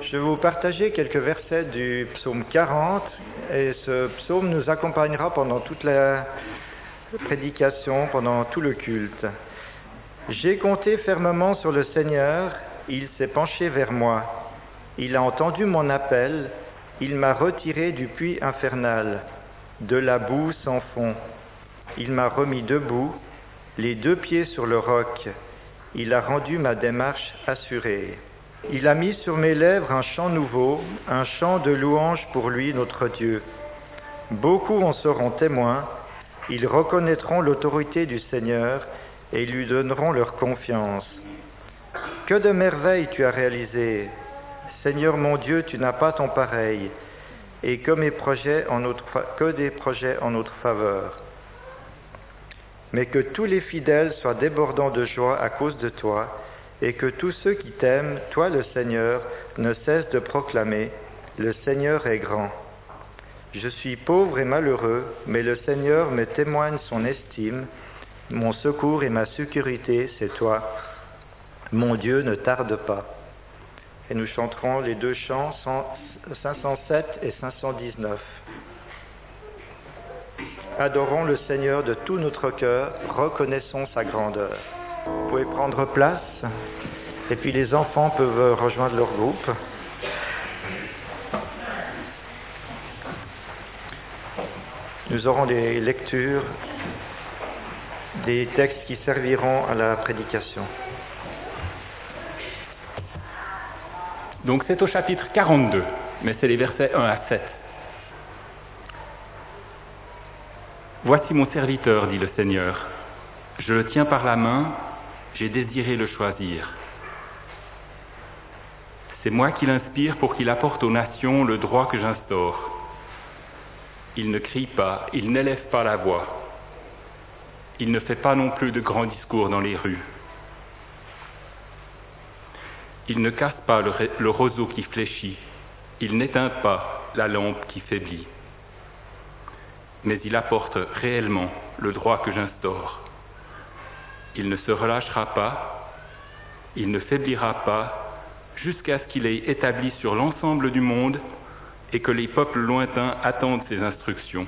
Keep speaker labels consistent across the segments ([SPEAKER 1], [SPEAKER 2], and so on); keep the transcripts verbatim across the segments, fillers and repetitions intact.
[SPEAKER 1] Je vais vous partager quelques versets du psaume quarante et ce psaume nous accompagnera pendant toute la prédication, pendant tout le culte. J'ai compté fermement sur le Seigneur, il s'est penché vers moi. Il a entendu mon appel, il m'a retiré du puits infernal, de la boue sans fond. Il m'a remis debout, les deux pieds sur le roc. Il a rendu ma démarche assurée. Il a mis sur mes lèvres un chant nouveau, un chant de louange pour lui, notre Dieu. Beaucoup en seront témoins, ils reconnaîtront l'autorité du Seigneur et lui donneront leur confiance. Que de merveilles tu as réalisées, Seigneur mon Dieu, tu n'as pas ton pareil, et que, mes projets en notre, que des projets en notre faveur. Mais que tous les fidèles soient débordants de joie à cause de toi, et que tous ceux qui t'aiment, toi le Seigneur, ne cessent de proclamer « Le Seigneur est grand ». Je suis pauvre et malheureux, mais le Seigneur me témoigne son estime. Mon secours et ma sécurité, c'est toi. Mon Dieu, ne tarde pas. Et nous chanterons les deux chants cinq cent sept et cinq cent dix-neuf. Adorons le Seigneur de tout notre cœur, reconnaissons sa grandeur. Vous pouvez prendre place, et puis les enfants peuvent rejoindre leur groupe. Nous aurons des lectures, des textes qui serviront à la prédication.
[SPEAKER 2] Donc c'est au chapitre quarante-deux, mais c'est les versets un à sept. Voici mon serviteur, dit le Seigneur. Je le tiens par la main, j'ai désiré le choisir. C'est moi qui l'inspire pour qu'il apporte aux nations le droit que j'instaure. Il ne crie pas, il n'élève pas la voix. Il ne fait pas non plus de grands discours dans les rues. Il ne casse pas le, le roseau qui fléchit. Il n'éteint pas la lampe qui faiblit. Mais il apporte réellement le droit que j'instaure. Il ne se relâchera pas, il ne faiblira pas, jusqu'à ce qu'il ait établi sur l'ensemble du monde et que les peuples lointains attendent ses instructions.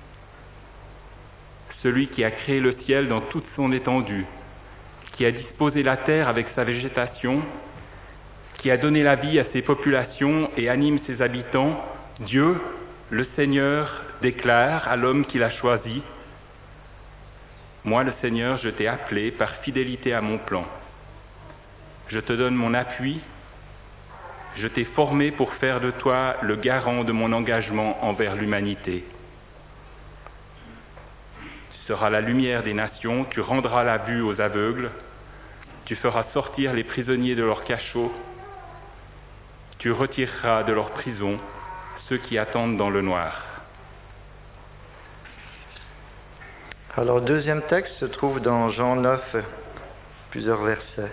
[SPEAKER 2] Celui qui a créé le ciel dans toute son étendue, qui a disposé la terre avec sa végétation, qui a donné la vie à ses populations et anime ses habitants, Dieu, le Seigneur, déclare à l'homme qu'il a choisi: moi, le Seigneur, je t'ai appelé par fidélité à mon plan. Je te donne mon appui. Je t'ai formé pour faire de toi le garant de mon engagement envers l'humanité. Tu seras la lumière des nations, tu rendras la vue aux aveugles, tu feras sortir les prisonniers de leur cachot, tu retireras de leur prison ceux qui attendent dans le noir.
[SPEAKER 1] Alors, le deuxième texte se trouve dans Jean neuf, plusieurs versets.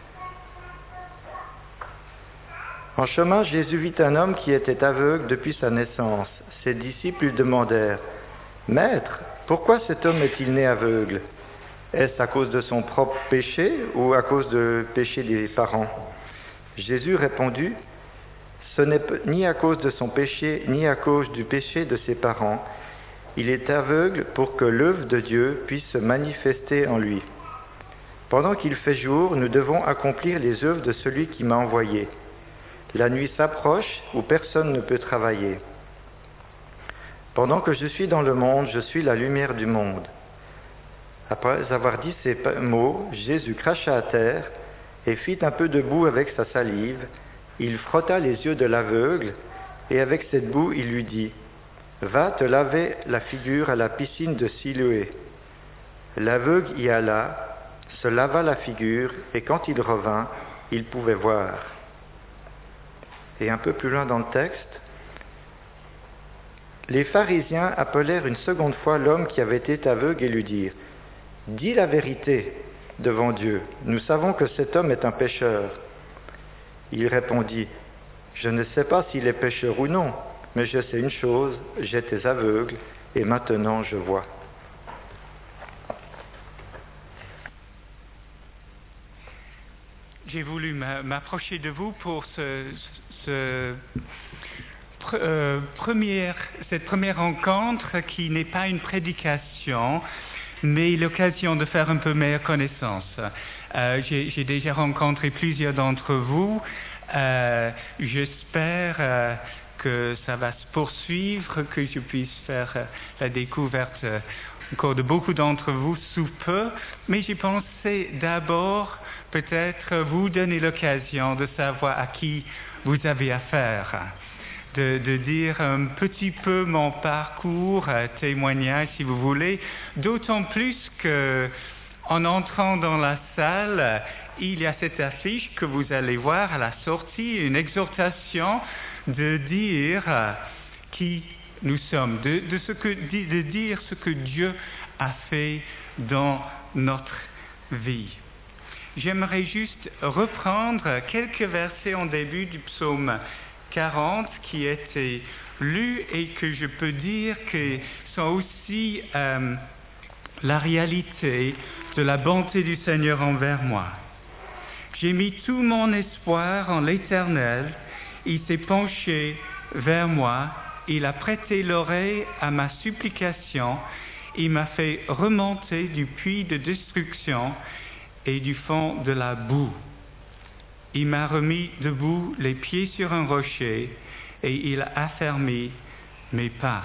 [SPEAKER 1] En chemin, Jésus vit un homme qui était aveugle depuis sa naissance. Ses disciples lui demandèrent: « Maître, pourquoi cet homme est-il né aveugle? Est-ce à cause de son propre péché ou à cause du péché des parents ?» Jésus répondit: « Ce n'est ni à cause de son péché, ni à cause du péché de ses parents. Il est aveugle pour que l'œuvre de Dieu puisse se manifester en lui. Pendant qu'il fait jour, nous devons accomplir les œuvres de celui qui m'a envoyé. La nuit s'approche où personne ne peut travailler. Pendant que je suis dans le monde, je suis la lumière du monde. » Après avoir dit ces mots, Jésus cracha à terre et fit un peu de boue avec sa salive. Il frotta les yeux de l'aveugle et avec cette boue, il lui dit: « Va te laver la figure à la piscine de Siloé. » L'aveugle y alla, se lava la figure, et quand il revint, il pouvait voir. Et un peu plus loin dans le texte, les pharisiens appelèrent une seconde fois l'homme qui avait été aveugle et lui dirent: « Dis la vérité devant Dieu, nous savons que cet homme est un pécheur. » Il répondit: « Je ne sais pas s'il est pécheur ou non, mais je sais une chose, j'étais aveugle et maintenant je vois. »
[SPEAKER 3] j'ai voulu m'approcher de vous pour ce, ce pre, euh, première, cette première rencontre qui n'est pas une prédication, mais l'occasion de faire un peu meilleure connaissance. Euh, j'ai, j'ai déjà rencontré plusieurs d'entre vous. Euh, j'espère euh, que ça va se poursuivre, que je puisse faire euh, la découverte euh, encore de beaucoup d'entre vous sous peu, mais j'ai pensé d'abord peut-être vous donner l'occasion de savoir à qui vous avez affaire, de, de dire un petit peu mon parcours, euh, témoignage si vous voulez, d'autant plus que en entrant dans la salle, il y a cette affiche que vous allez voir à la sortie, une exhortation de dire euh, qui nous sommes, de, de, ce que, de dire ce que Dieu a fait dans notre vie. J'aimerais juste reprendre quelques versets en début du psaume quarante qui étaient lus et que je peux dire que sont aussi euh, la réalité de la bonté du Seigneur envers moi. J'ai mis tout mon espoir en l'Éternel, il s'est penché vers moi, il a prêté l'oreille à ma supplication, il m'a fait remonter du puits de destruction et du fond de la boue. Il m'a remis debout les pieds sur un rocher et il a affermi mes pas.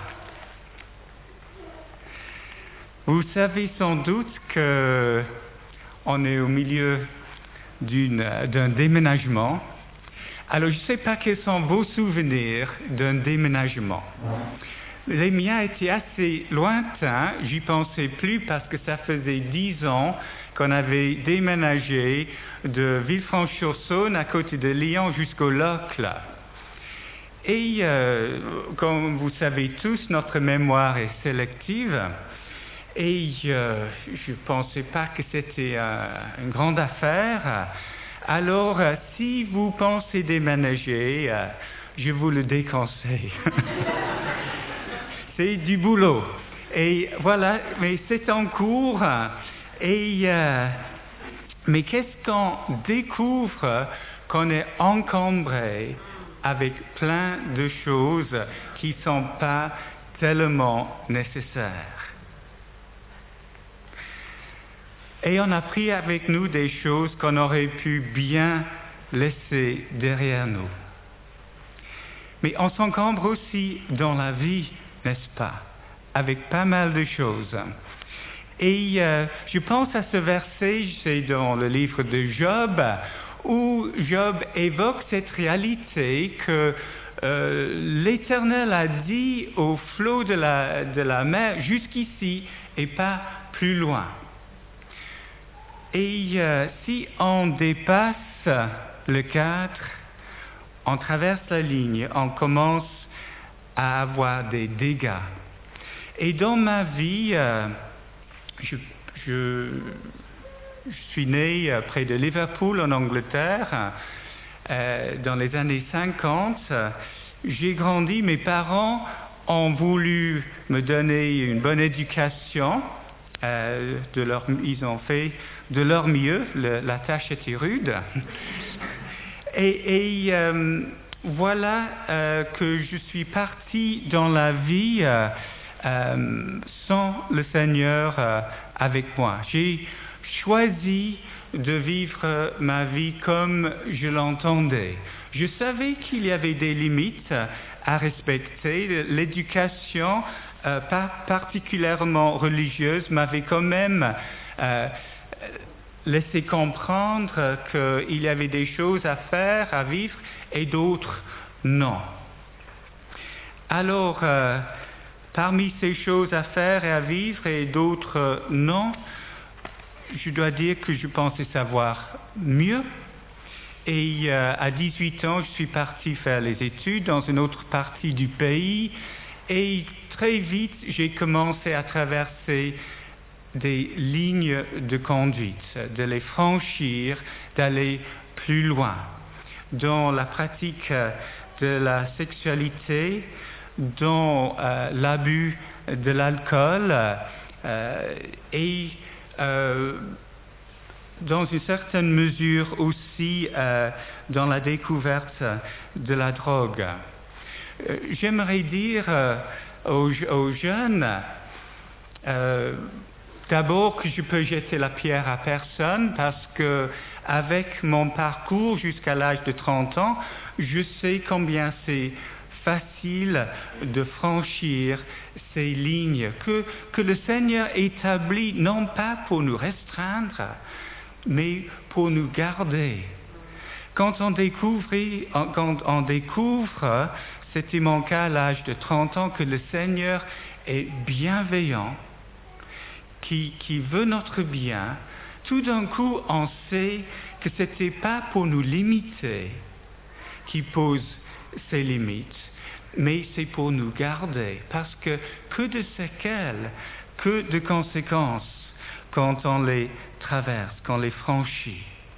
[SPEAKER 3] Vous savez sans doute qu'on est au milieu d'une, d'un déménagement. Alors, je ne sais pas quels sont vos souvenirs d'un déménagement. Les miens étaient assez lointains, j'y pensais plus parce que ça faisait dix ans qu'on avait déménagé de Villefranche-sur-Saône à côté de Lyon jusqu'au Locle. Et euh, comme vous savez tous, notre mémoire est sélective et euh, je ne pensais pas que c'était euh, une grande affaire. Alors, euh, si vous pensez déménager, euh, je vous le déconseille. C'est du boulot. Et voilà, mais c'est en cours. Et, euh, mais qu'est-ce qu'on découvre qu'on est encombré avec plein de choses qui ne sont pas tellement nécessaires. Et on a pris avec nous des choses qu'on aurait pu bien laisser derrière nous. Mais on s'encombre aussi dans la vie, n'est-ce pas, avec pas mal de choses. Et euh, je pense à ce verset, c'est dans le livre de Job, où Job évoque cette réalité que euh, l'Éternel a dit au flot de la, de la mer, jusqu'ici et pas plus loin. Et euh, si on dépasse le quatre, on traverse la ligne, on commence à avoir des dégâts. Et dans ma vie, euh, je, je, je suis né près de Liverpool en Angleterre, euh, dans les années cinquante. J'ai grandi, mes parents ont voulu me donner une bonne éducation. Euh, de leur, ils ont fait de leur mieux, le, la tâche était rude. Et, et euh, voilà euh, que je suis parti dans la vie euh, euh, sans le Seigneur euh, avec moi. J'ai choisi de vivre ma vie comme je l'entendais. Je savais qu'il y avait des limites à respecter. L'éducation, euh, pas particulièrement religieuse, m'avait quand même euh, laissé comprendre qu'il y avait des choses à faire, à vivre, et d'autres non. Alors, euh, parmi ces choses à faire et à vivre et d'autres euh, non, je dois dire que je pensais savoir mieux. Et euh, à dix-huit ans, je suis parti faire les études dans une autre partie du pays. Et très vite, j'ai commencé à traverser des lignes de conduite, de les franchir, d'aller plus loin dans la pratique de la sexualité, dans euh, l'abus de l'alcool euh, et euh, dans une certaine mesure aussi euh, dans la découverte de la drogue. Euh, j'aimerais dire euh, aux, aux jeunes, euh, d'abord que je peux jeter la pierre à personne parce que avec mon parcours jusqu'à l'âge de trente ans, je sais combien c'est facile de franchir ces lignes que, que le Seigneur établit non pas pour nous restreindre, mais pour nous garder. Quand on découvre, quand on découvre, c'était mon cas à l'âge de trente ans, que le Seigneur est bienveillant, qui, qui veut notre bien, tout d'un coup on sait que ce n'était pas pour nous limiter qu'il pose ses limites, mais c'est pour nous garder, parce que que de séquelles, que de conséquences quand on les traverse, quand on les franchit.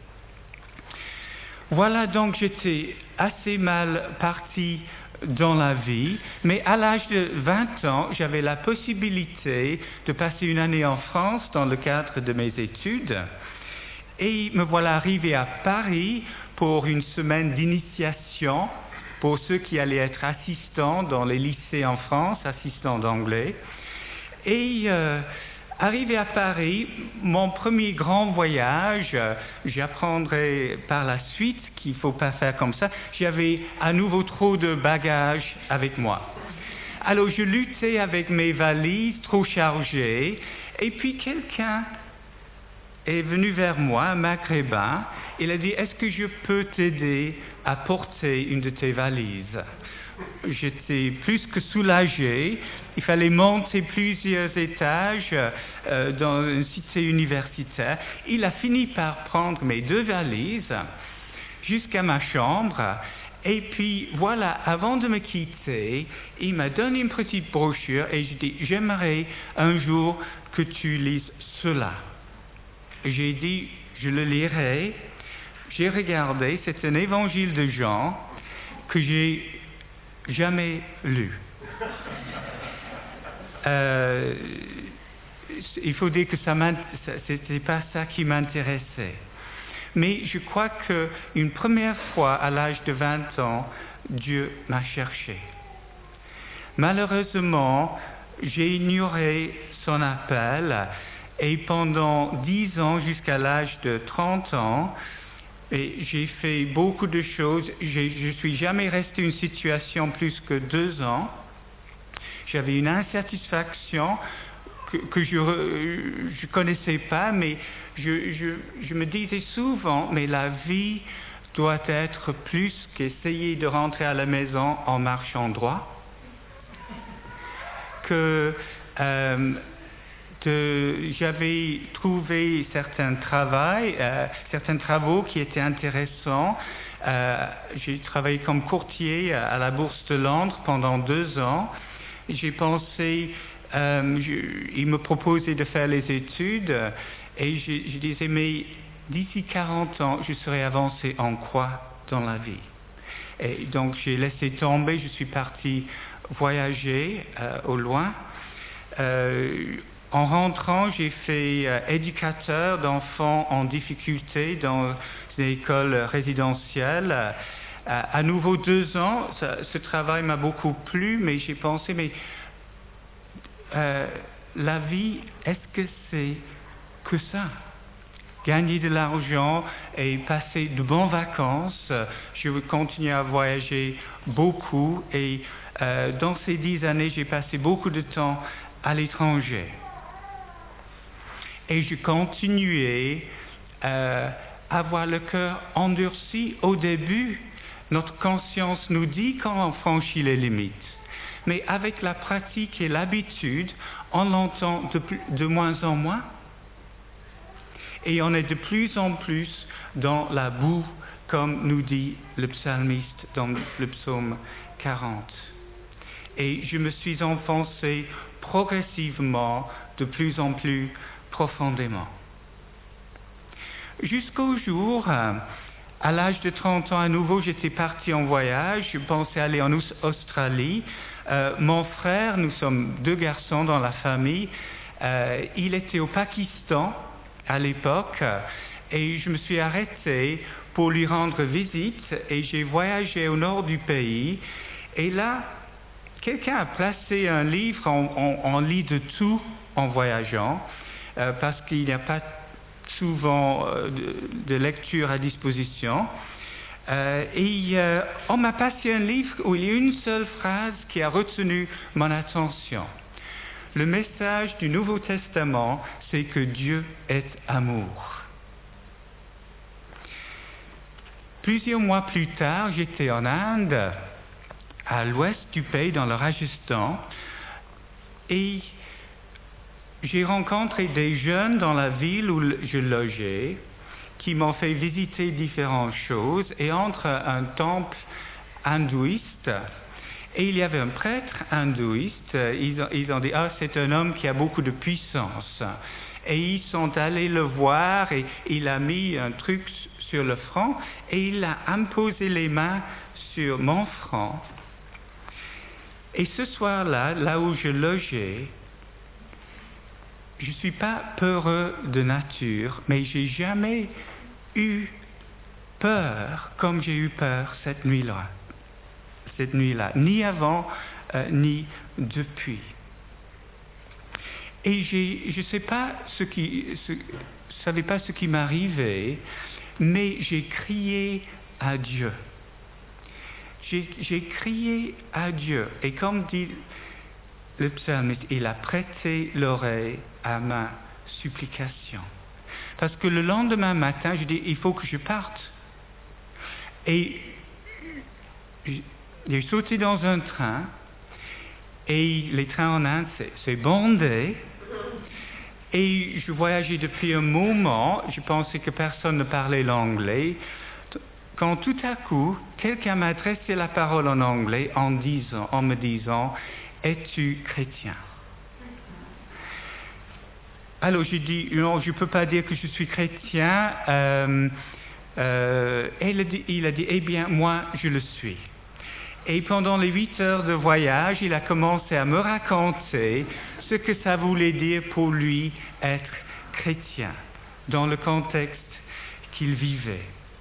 [SPEAKER 3] Voilà, donc j'étais assez mal parti dans la vie, mais à l'âge de vingt ans, j'avais la possibilité de passer une année en France dans le cadre de mes études, et me voilà arrivé à Paris pour une semaine d'initiation pour ceux qui allaient être assistants dans les lycées en France, assistants d'anglais. Et euh, arrivé à Paris, mon premier grand voyage, euh, j'apprendrai par la suite qu'il ne faut pas faire comme ça, j'avais à nouveau trop de bagages avec moi. Alors je luttais avec mes valises trop chargées, et puis quelqu'un est venu vers moi, un maghrébin. Il a dit, est-ce que je peux t'aider à porter une de tes valises? J'étais plus que soulagé. Il fallait monter plusieurs étages euh, dans une cité universitaire. Il a fini par prendre mes deux valises jusqu'à ma chambre. Et puis voilà, avant de me quitter, il m'a donné une petite brochure et je dis, j'aimerais un jour que tu lises cela. J'ai dit, je le lirai. J'ai regardé, c'est un évangile de Jean que j'ai jamais lu. Euh, il faut dire que ça c'était pas ça qui m'intéressait. Mais je crois qu'une première fois, à l'âge de vingt ans, Dieu m'a cherché. Malheureusement, j'ai ignoré son appel. Et pendant dix ans, jusqu'à l'âge de trente ans, et j'ai fait beaucoup de choses. J'ai, je ne suis jamais resté une situation plus que deux ans. J'avais une insatisfaction que, que je ne connaissais pas, mais je, je, je me disais souvent, mais la vie doit être plus qu'essayer de rentrer à la maison en marchant droit, que... Euh, De, j'avais trouvé certains, travail, euh, certains travaux qui étaient intéressants. Euh, j'ai travaillé comme courtier à la Bourse de Londres pendant deux ans. J'ai pensé, euh, je, il me proposait de faire les études et je, je disais, mais d'ici quarante ans, je serai avancé en quoi dans la vie? Et donc j'ai laissé tomber, je suis parti voyager euh, au loin. Euh, En rentrant, j'ai fait euh, éducateur d'enfants en difficulté dans une école résidentielle. Euh, à nouveau deux ans, ça, ce travail m'a beaucoup plu, mais j'ai pensé, mais euh, la vie, est-ce que c'est que ça? Gagner de l'argent et passer de bonnes vacances. Je veux continuer à voyager beaucoup et euh, dans ces dix années, j'ai passé beaucoup de temps à l'étranger. Et je continuais euh, à avoir le cœur endurci. Au début, notre conscience nous dit quand on franchit les limites. Mais avec la pratique et l'habitude, on l'entend de, plus, de moins en moins. Et on est de plus en plus dans la boue, comme nous dit le psalmiste dans le psaume quarante. Et je me suis enfoncé progressivement de plus en plus profondément. Jusqu'au jour, à l'âge de trente ans à nouveau, j'étais parti en voyage, je pensais aller en Australie. Euh, mon frère, nous sommes deux garçons dans la famille, euh, il était au Pakistan à l'époque et je me suis arrêté pour lui rendre visite et j'ai voyagé au nord du pays. Et là, quelqu'un a placé un livre, on, on, on lit de tout en voyageant, euh, parce qu'il n'y a pas souvent euh, de, de lecture à disposition. Euh, et euh, on m'a passé un livre où il y a une seule phrase qui a retenu mon attention. Le message du Nouveau Testament, c'est que Dieu est amour. Plusieurs mois plus tard, j'étais en Inde, à l'ouest du pays, dans le Rajasthan, et j'ai rencontré des jeunes dans la ville où je logeais, qui m'ont fait visiter différentes choses, et entre un temple hindouiste, et il y avait un prêtre hindouiste, ils ont, ils ont dit « Ah, c'est un homme qui a beaucoup de puissance ». Et ils sont allés le voir, et il a mis un truc sur le front, et il a imposé les mains sur mon front. Et ce soir-là, là où je logeais, je ne suis pas peureux de nature, mais j'ai jamais eu peur comme j'ai eu peur cette nuit-là. Cette nuit-là, ni avant, euh, ni depuis. Et j'ai, je ne sais pas ce qui, ce, savais pas ce qui m'arrivait, mais j'ai crié à Dieu. J'ai, j'ai crié à Dieu, et comme dit le psalmiste, il a prêté l'oreille à ma supplication. Parce que le lendemain matin, je dis, il faut que je parte. Et j'ai sauté dans un train, et les trains en Inde, c'est, c'est bondé. Et je voyageais depuis un moment, je pensais que personne ne parlait l'anglais, quand tout à coup, quelqu'un m'a adressé la parole en anglais en, disant, en me disant « Es-tu chrétien ?» Alors j'ai dit « Non, je ne peux pas dire que je suis chrétien. Euh, » euh, et il a, dit, il a dit « Eh bien, moi, je le suis. » Et pendant les huit heures de voyage, il a commencé à me raconter ce que ça voulait dire pour lui être chrétien, dans le contexte qu'il vivait.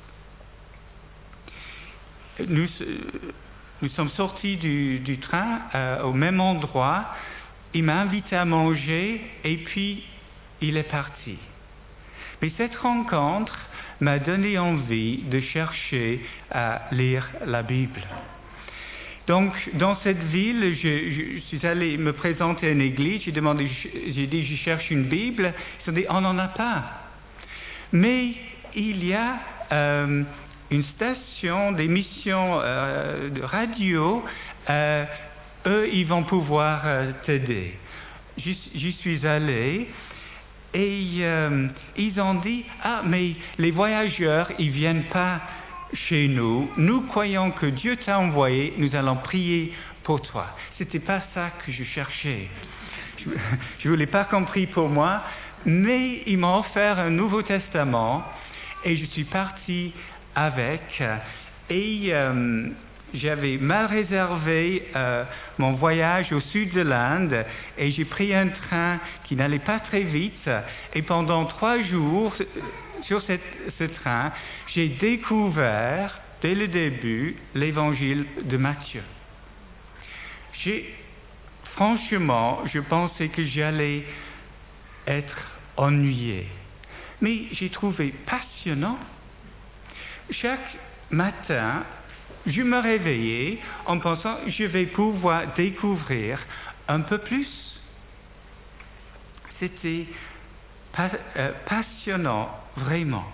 [SPEAKER 3] Nous, nous sommes sortis du, du train euh, au même endroit. Il m'a invité à manger et puis il est parti. Mais cette rencontre m'a donné envie de chercher à lire la Bible. Donc, dans cette ville, je, je suis allé me présenter à une église. J'ai demandé, j'ai dit, je cherche une Bible. Ils ont dit, on n'en a pas. Mais il y a euh, une station d'émission euh, de radio, euh, eux, ils vont pouvoir euh, t'aider. J'y, j'y suis allé et euh, ils ont dit, ah, mais les voyageurs, ils viennent pas chez nous. Nous croyons que Dieu t'a envoyé, nous allons prier pour toi. C'était pas ça que je cherchais. Je ne voulais pas compris pour moi, mais ils m'ont offert un Nouveau Testament et je suis parti avec, et euh, j'avais mal réservé euh, mon voyage au sud de l'Inde et j'ai pris un train qui n'allait pas très vite et pendant trois jours sur cette, ce train, j'ai découvert dès le début l'évangile de Matthieu. J'ai, franchement, je pensais que j'allais être ennuyé, mais j'ai trouvé passionnant. Chaque matin, je me réveillais en pensant je vais pouvoir découvrir un peu plus. C'était pas, euh, passionnant, vraiment.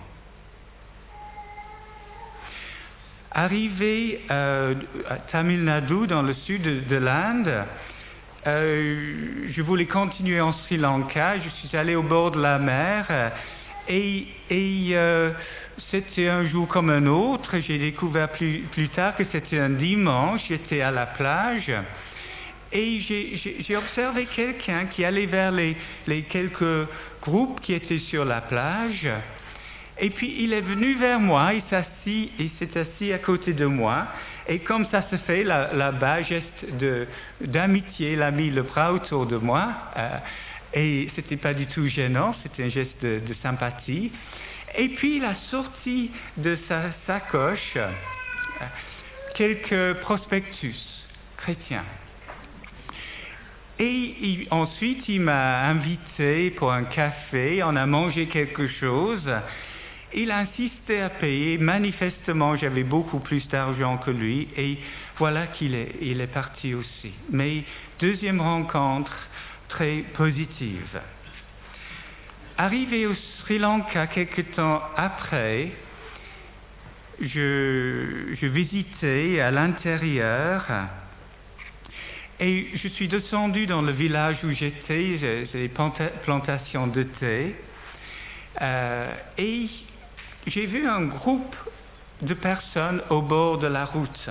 [SPEAKER 3] Arrivé euh, à Tamil Nadu, dans le sud de, de l'Inde, euh, je voulais continuer en Sri Lanka. Je suis allé au bord de la mer et, et euh, c'était un jour comme un autre. J'ai découvert plus, plus tard que c'était un dimanche. J'étais à la plage et j'ai, j'ai, j'ai observé quelqu'un qui allait vers les, les quelques groupes qui étaient sur la plage. Et puis il est venu vers moi, il s'assit, il s'est assis à côté de moi. Et comme ça se fait là, là-bas, geste de, d'amitié, il a mis le bras autour de moi. Euh, et c'était pas du tout gênant, c'était un geste de, de sympathie. Et puis il a sorti de sa sacoche quelques prospectus chrétiens. Et il, ensuite, il m'a invité pour un café, on a mangé quelque chose. Il a insisté à payer. Manifestement, j'avais beaucoup plus d'argent que lui. Et voilà qu'il est, il est parti aussi. Mais deuxième rencontre très positive. Arrivé au Sri Lanka quelque temps après, je, je visitais à l'intérieur. Et je suis descendu dans le village où j'étais, j'ai des plantations de thé, euh, et j'ai vu un groupe de personnes au bord de la route.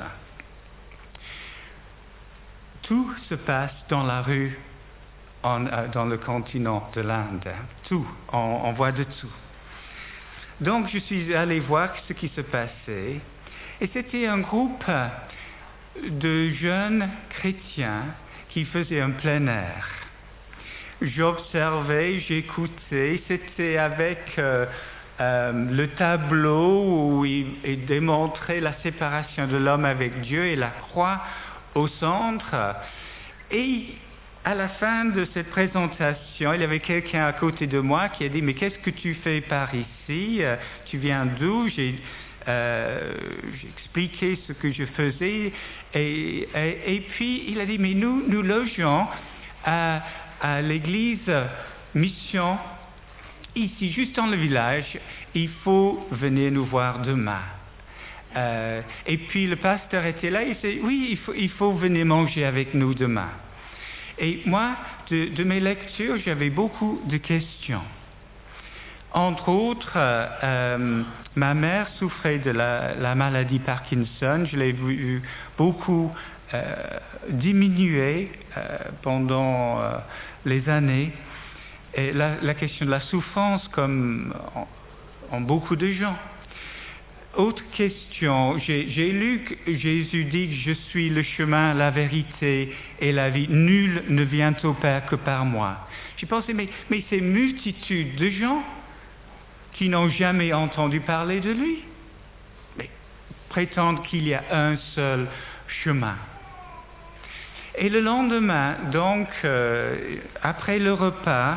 [SPEAKER 3] Tout se passe dans la rue, en, euh, dans le continent de l'Inde. Tout, on, on voit de tout. Donc je suis allé voir ce qui se passait, et c'était un groupe de jeunes chrétiens qui faisaient un plein air. J'observais, j'écoutais, c'était avec euh, euh, le tableau où il, il démontrait la séparation de l'homme avec Dieu et la croix au centre. Et à la fin de cette présentation, il y avait quelqu'un à côté de moi qui a dit « Mais qu'est-ce que tu fais par ici? Tu viens d'où ?» J'ai Euh, j'ai expliqué ce que je faisais et, et, et puis il a dit mais nous nous logeons à, à l'église Mission ici juste dans le village, il faut venir nous voir demain. Euh, et puis le pasteur était là, il dit oui il faut, il faut venir manger avec nous demain. Et moi de, de mes lectures j'avais beaucoup de questions. Entre autres, euh, euh, ma mère souffrait de la, la maladie Parkinson. Je l'ai vu beaucoup euh, diminuer euh, pendant euh, les années. Et la, la question de la souffrance, comme en, en beaucoup de gens. Autre question, j'ai, j'ai lu que Jésus dit que je suis le chemin, la vérité et la vie. Nul ne vient au Père que par moi. J'ai pensé, mais, mais ces multitudes de gens qui n'ont jamais entendu parler de lui, mais prétendent qu'il y a un seul chemin. Et le lendemain, donc, euh, après le repas,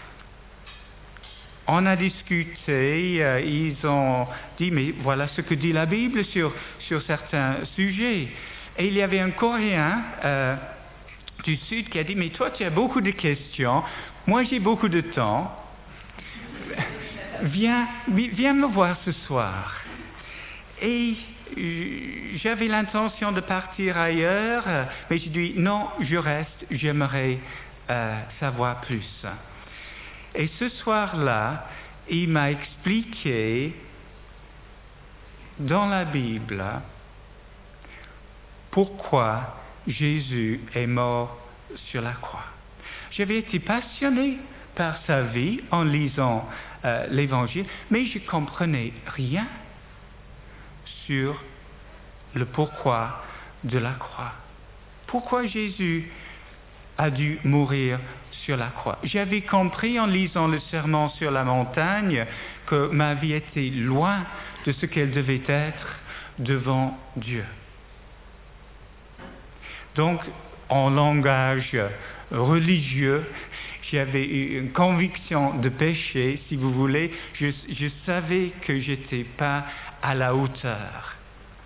[SPEAKER 3] on a discuté, euh, ils ont dit, mais voilà ce que dit la Bible sur, sur certains sujets. Et il y avait un Coréen euh, du Sud qui a dit, mais toi tu as beaucoup de questions, moi j'ai beaucoup de temps, viens, viens me voir ce soir. Et j'avais l'intention de partir ailleurs, mais j'ai dit, non, je reste, j'aimerais euh, savoir plus. Et ce soir-là, il m'a expliqué dans la Bible pourquoi Jésus est mort sur la croix. J'avais été passionné par sa vie en lisant euh, l'Évangile, mais je ne comprenais rien sur le pourquoi de la croix. Pourquoi Jésus a dû mourir sur la croix. J'avais compris en lisant le Sermon sur la montagne que ma vie était loin de ce qu'elle devait être devant Dieu. Donc, en langage religieux, j'avais une conviction de péché, si vous voulez. Je, je savais que je n'étais pas à la hauteur.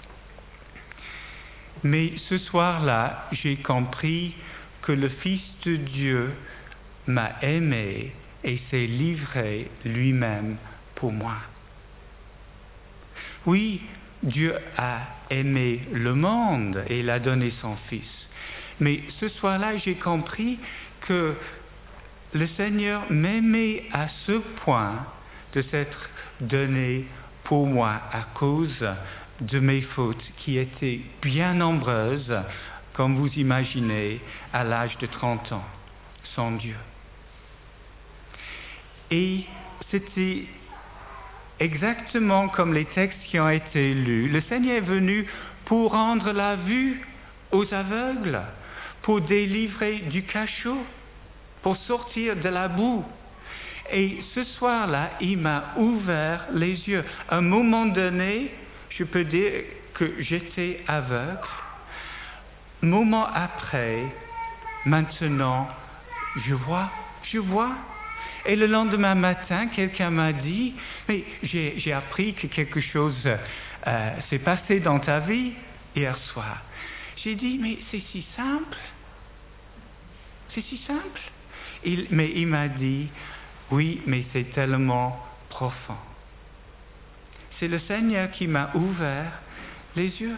[SPEAKER 3] Mais ce soir-là, j'ai compris que le Fils de Dieu m'a aimé et s'est livré lui-même pour moi. Oui, Dieu a aimé le monde et il a donné son Fils. Mais ce soir-là, j'ai compris que le Seigneur m'aimait à ce point de s'être donné pour moi à cause de mes fautes qui étaient bien nombreuses, comme vous imaginez, à l'âge de trente ans, sans Dieu. Et c'était exactement comme les textes qui ont été lus. Le Seigneur est venu pour rendre la vue aux aveugles, pour délivrer du cachot, pour sortir de la boue. Et ce soir-là, il m'a ouvert les yeux. À un moment donné, je peux dire que j'étais aveugle. Moment après, maintenant, je vois, je vois. Et le lendemain matin, quelqu'un m'a dit, mais j'ai, j'ai appris que quelque chose euh, s'est passé dans ta vie hier soir. J'ai dit, mais c'est si simple. C'est si simple. Il, mais il m'a dit, oui, mais c'est tellement profond. C'est le Seigneur qui m'a ouvert les yeux.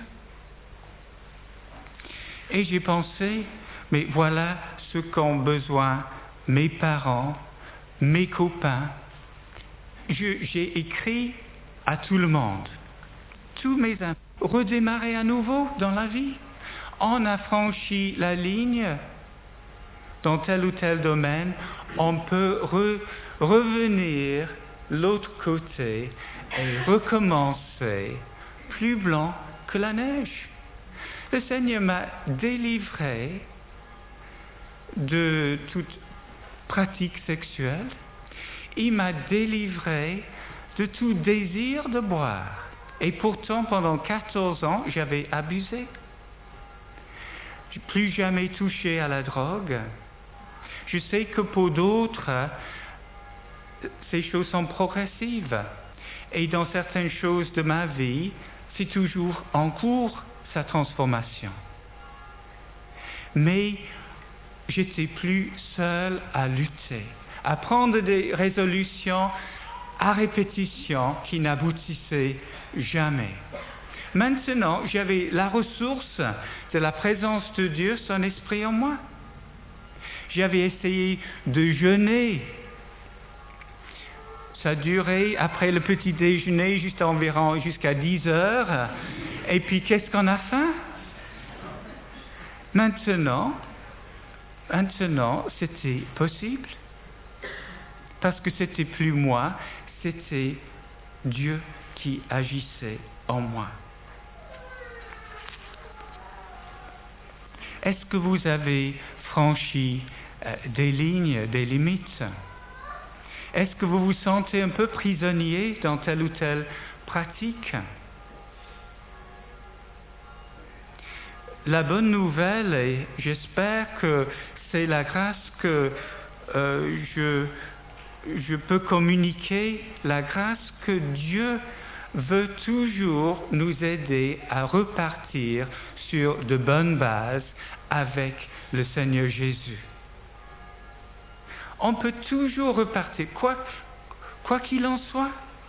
[SPEAKER 3] Et j'ai pensé, mais voilà ce qu'ont besoin mes parents, mes copains. Je, j'ai écrit à tout le monde, tous mes amis, redémarrer à nouveau dans la vie. On a franchi la ligne dans tel ou tel domaine, on peut re, revenir l'autre côté et recommencer plus blanc que la neige. Le Seigneur m'a délivré de toute pratique sexuelle. Il m'a délivré de tout désir de boire. Et pourtant, pendant quatorze ans, j'avais abusé. Je n'ai plus jamais touché à la drogue. Je sais que pour d'autres, ces choses sont progressives. Et dans certaines choses de ma vie, c'est toujours en cours, sa transformation. Mais j'étais plus seul à lutter, à prendre des résolutions à répétition qui n'aboutissaient jamais. Maintenant, j'avais la ressource de la présence de Dieu, son esprit en moi. J'avais essayé de jeûner. Ça durait après le petit déjeuner juste environ jusqu'à dix heures. Et puis qu'est-ce qu'on a fait? Maintenant, maintenant, c'était possible. Parce que c'était plus moi, c'était Dieu qui agissait en moi. Est-ce que vous avez franchi euh, des lignes, des limites? Est-ce que vous vous sentez un peu prisonnier dans telle ou telle pratique? La bonne nouvelle, et j'espère que c'est la grâce que euh, je, je peux communiquer, la grâce que Dieu veut toujours nous aider à repartir sur de bonnes bases avec le Seigneur Jésus. On peut toujours repartir, quoi, quoi qu'il en soit.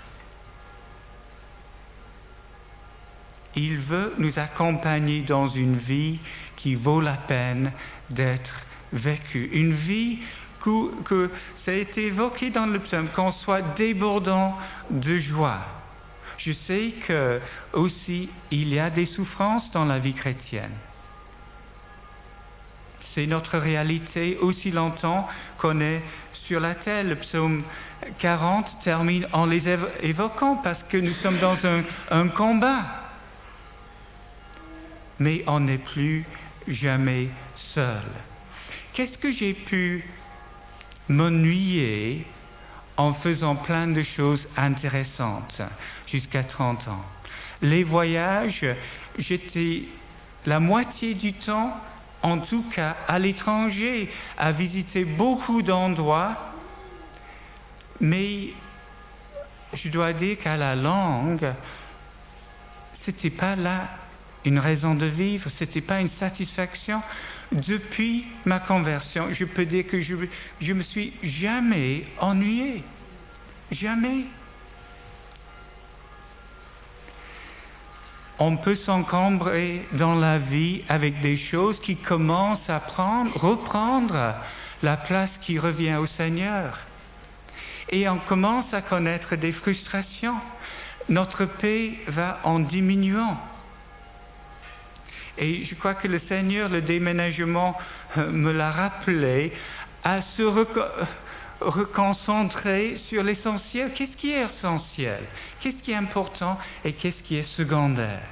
[SPEAKER 3] Il veut nous accompagner dans une vie qui vaut la peine d'être vécue. Une vie que, que ça a été évoqué dans le psaume, qu'on soit débordant de joie. Je sais que aussi il y a des souffrances dans la vie chrétienne. C'est notre réalité aussi longtemps qu'on est sur la terre. Le psaume quarante termine en les évoquant parce que nous sommes dans un, un combat. Mais on n'est plus jamais seul. Qu'est-ce que j'ai pu m'ennuyer en faisant plein de choses intéressantes jusqu'à trente ans? Les voyages, j'étais la moitié du temps, en tout cas à l'étranger, à visiter beaucoup d'endroits, mais je dois dire qu'à la langue, c'était pas là une raison de vivre, c'était pas une satisfaction. Depuis ma conversion, je peux dire que je, je me suis jamais ennuyé. Jamais. On peut s'encombrer dans la vie avec des choses qui commencent à prendre, reprendre la place qui revient au Seigneur. Et on commence à connaître des frustrations. Notre paix va en diminuant. Et je crois que le Seigneur, le déménagement, euh, me l'a rappelé, à se reco- reconcentrer sur l'essentiel. Qu'est-ce qui est essentiel? Qu'est-ce qui est important et qu'est-ce qui est secondaire?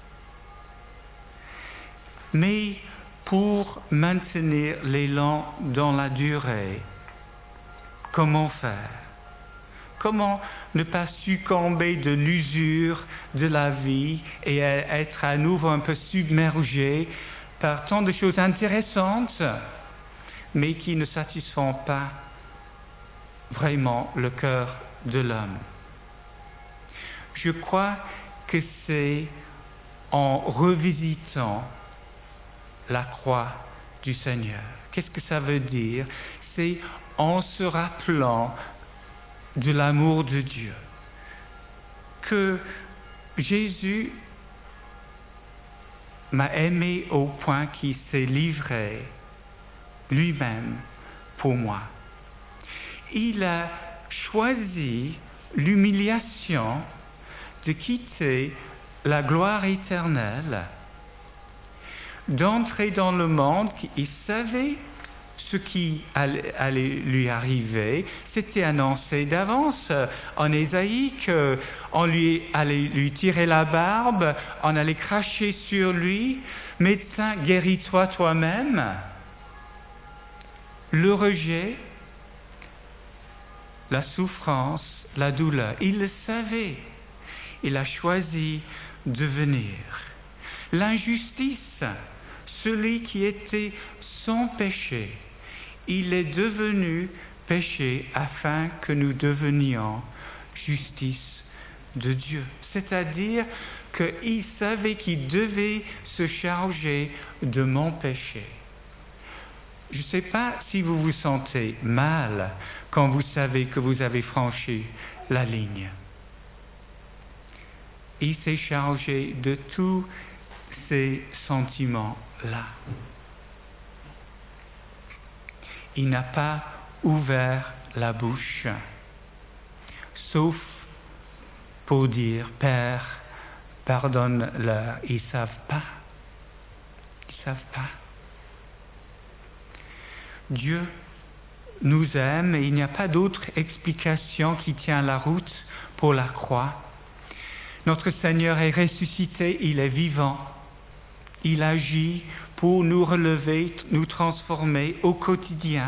[SPEAKER 3] Mais pour maintenir l'élan dans la durée, comment faire? Comment ne pas succomber de l'usure de la vie et être à nouveau un peu submergé par tant de choses intéressantes, mais qui ne satisfont pas vraiment le cœur de l'homme. Je crois que c'est en revisitant la croix du Seigneur. Qu'est-ce que ça veut dire? C'est en se rappelant de l'amour de Dieu, que Jésus m'a aimé au point qu'il s'est livré lui-même pour moi. Il a choisi l'humiliation de quitter la gloire éternelle, d'entrer dans le monde. Il savait ce qui allait, allait lui arriver. C'était annoncé d'avance en Ésaïe qu'on lui allait lui tirer la barbe, on allait cracher sur lui. Médecin, guéris-toi toi-même. Le rejet, la souffrance, la douleur. Il le savait. Il a choisi de venir. L'injustice, celui qui était sans péché, il est devenu péché afin que nous devenions justice de Dieu. C'est-à-dire qu'il savait qu'il devait se charger de mon péché. Je ne sais pas si vous vous sentez mal quand vous savez que vous avez franchi la ligne. Il s'est chargé de tous ces sentiments-là. Il n'a pas ouvert la bouche, sauf pour dire « Père, pardonne-leur, ils ne savent pas. Ils ne savent pas. » Dieu nous aime et il n'y a pas d'autre explication qui tient la route pour la croix. Notre Seigneur est ressuscité, il est vivant. Il agit pour nous relever, nous transformer au quotidien.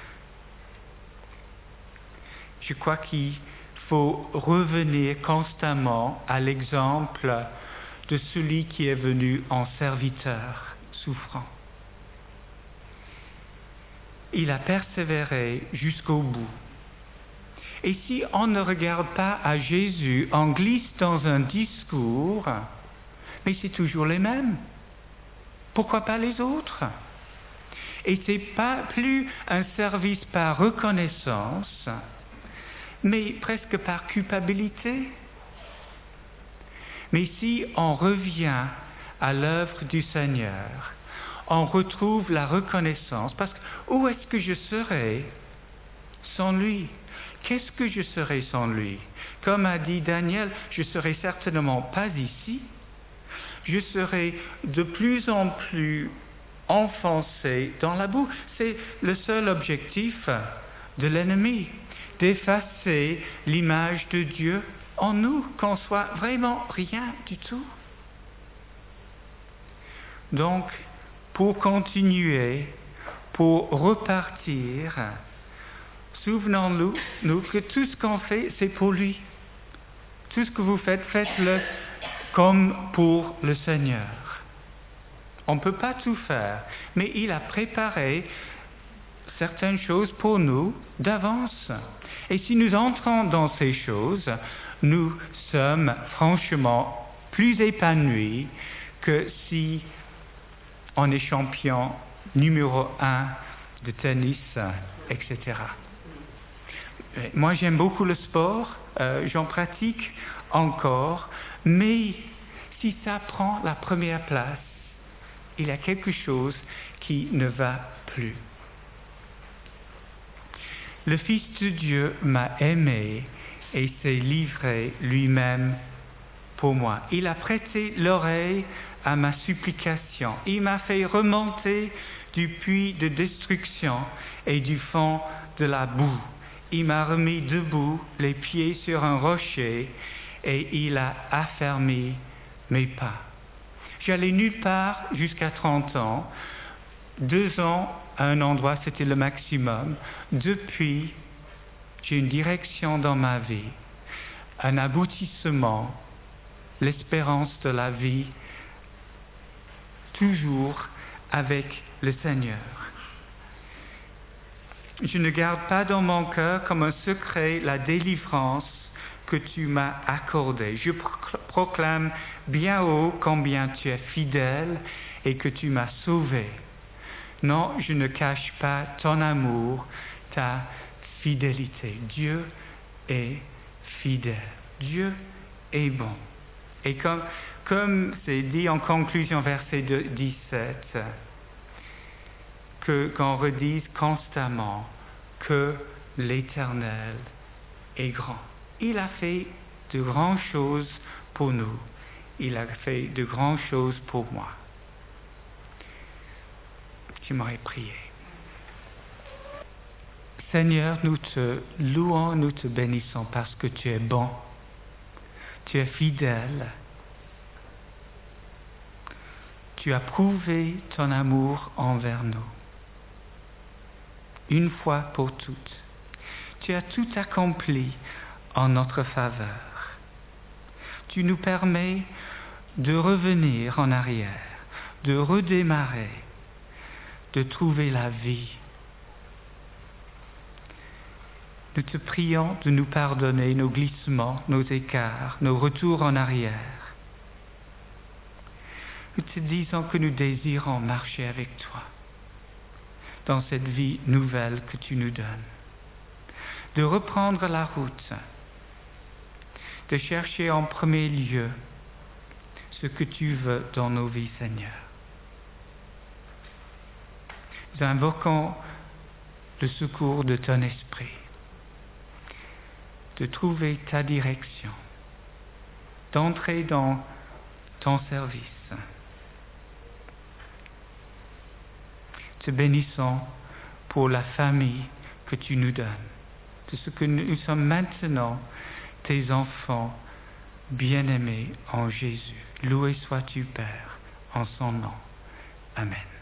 [SPEAKER 3] Je crois qu'il faut revenir constamment à l'exemple de celui qui est venu en serviteur souffrant. Il a persévéré jusqu'au bout. Et si on ne regarde pas à Jésus, on glisse dans un discours, mais c'est toujours les mêmes. Pourquoi pas les autres? Et ce n'est pas plus un service par reconnaissance, mais presque par culpabilité. Mais si on revient à l'œuvre du Seigneur, on retrouve la reconnaissance, parce que où est-ce que je serais sans lui? Qu'est-ce que je serais sans lui? Comme a dit Daniel, je ne serais certainement pas ici. Je serais de plus en plus enfoncé dans la boue. C'est le seul objectif de l'ennemi, d'effacer l'image de Dieu en nous, qu'on soit vraiment rien du tout. Donc, pour continuer, pour repartir, souvenons-nous nous, que tout ce qu'on fait, c'est pour lui. Tout ce que vous faites, faites-le comme pour le Seigneur. On ne peut pas tout faire, mais il a préparé certaines choses pour nous d'avance. Et si nous entrons dans ces choses, nous sommes franchement plus épanouis que si on est champion numéro un de tennis, et cetera. Moi, j'aime beaucoup le sport, euh, j'en pratique encore, mais si ça prend la première place, il y a quelque chose qui ne va plus. Le Fils de Dieu m'a aimé et s'est livré lui-même pour moi. Il a prêté l'oreille à ma supplication. Il m'a fait remonter du puits de destruction et du fond de la boue. Il m'a remis debout, les pieds sur un rocher, et il a affermi mes pas. J'allais nulle part jusqu'à trente ans. Deux ans à un endroit, c'était le maximum. Depuis, j'ai une direction dans ma vie, un aboutissement, l'espérance de la vie, toujours avec le Seigneur. Je ne garde pas dans mon cœur comme un secret la délivrance que tu m'as accordée. Je proclame bien haut combien tu es fidèle et que tu m'as sauvé. Non, je ne cache pas ton amour, ta fidélité. Dieu est fidèle. Dieu est bon. Et comme, comme c'est dit en conclusion, verset dix-sept, que, qu'on redise constamment que l'Éternel est grand. Il a fait de grandes choses pour nous. Il a fait de grandes choses pour moi. J'aimerais prier. Seigneur, nous te louons, nous te bénissons parce que tu es bon, tu es fidèle. Tu as prouvé ton amour envers nous, une fois pour toutes. Tu as tout accompli en notre faveur. Tu nous permets de revenir en arrière, de redémarrer, de trouver la vie. Nous te prions de nous pardonner nos glissements, nos écarts, nos retours en arrière. Nous te disons que nous désirons marcher avec toi dans cette vie nouvelle que tu nous donnes. De reprendre la route, de chercher en premier lieu ce que tu veux dans nos vies, Seigneur. Nous invoquons le secours de ton esprit, de trouver ta direction, d'entrer dans ton service. Te bénissons pour la famille que tu nous donnes, de ce que nous sommes maintenant tes enfants bien-aimés en Jésus. Loué sois-tu, Père, en son nom. Amen.